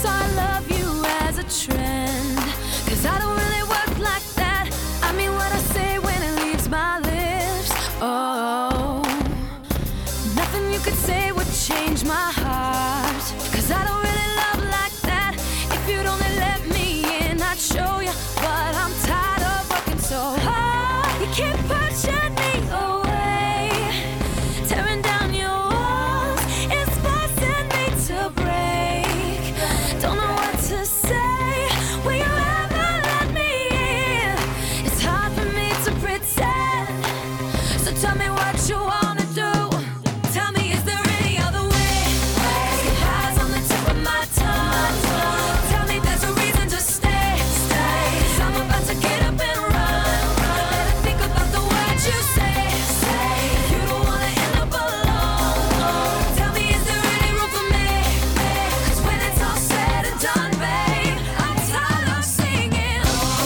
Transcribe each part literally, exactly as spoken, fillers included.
So I love you as a trend, 'cause I don't really work like that. I mean what I say when it leaves my lips. Oh, nothing you could say would change my heart, 'cause I don't really love like that. If you'd only let me in, I'd show you, but I'm tired of working so hard. You keep pushing me away, tearing down your walls, it's forcing me to break. Don't know what to say, will you ever let me in? It's hard for me to pretend, so tell me what you wanna do. Tell me, is there any other way? Goodbye's on the tip of my tongue. Tell me there's a reason to stay, stay. 'Cause I'm about to get up and run. Better think about the words you say, say. You don't wanna end up alone. Tell me, is there any room for me? 'Cause when it's all said and done, babe, I'm tired of singing.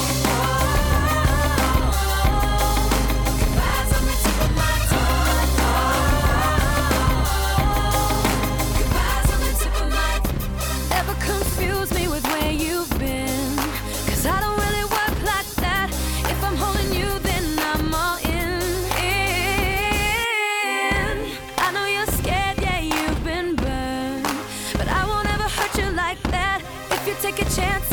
Goodbye's on the tip of my tongue. Goodbye's on the tip of my tongue. Ever confuse me with where you've been? 'Cause I don't really work like that. If I'm holding you, then I'm all in, in. I know you're scared, yeah, you've been burned, but I won't ever hurt you like that. If you take a chance